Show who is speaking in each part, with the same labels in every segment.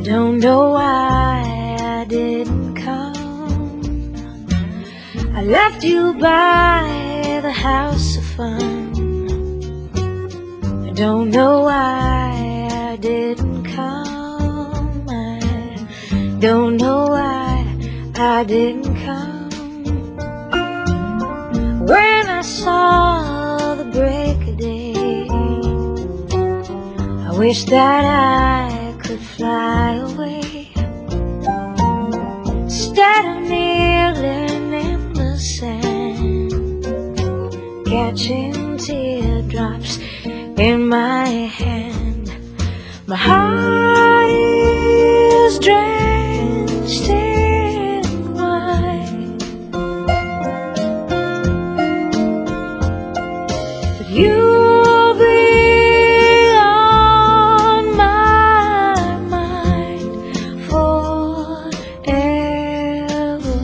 Speaker 1: don't know why I didn't come. I left you by the house of fun. I don't know why I didn't come. I don't know why I didn't come. When I saw the break of day, I wish that I could fly away, instead of kneeling in the sand, catching teardrops in my hand. My heart is drenched in wine, but you'll be on my mind forever.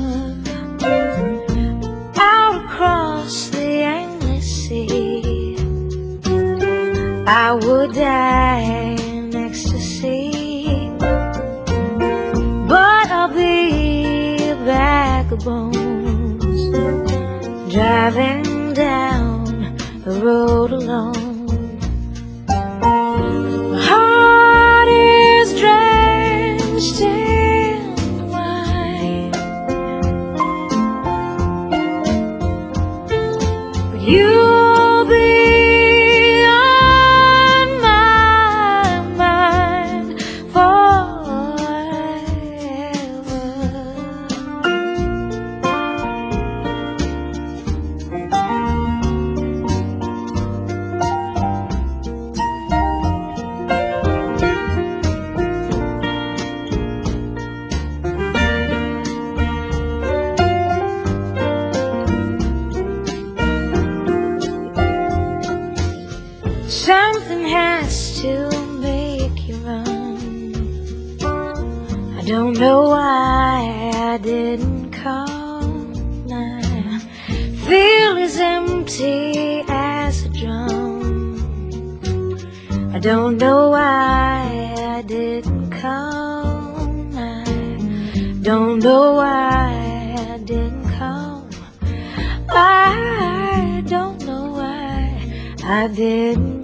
Speaker 1: Out across the endless sea, I would die in ecstasy, but I'll be a bag of bones, driving down the road alone. My heart is drenched in wine, but you'll be on my mind forever. Something has to make you run. I don't know why I didn't come. I feel as empty as a drum. I don't know why I didn't come. I don't know why I didn't come. I don't know why I didn't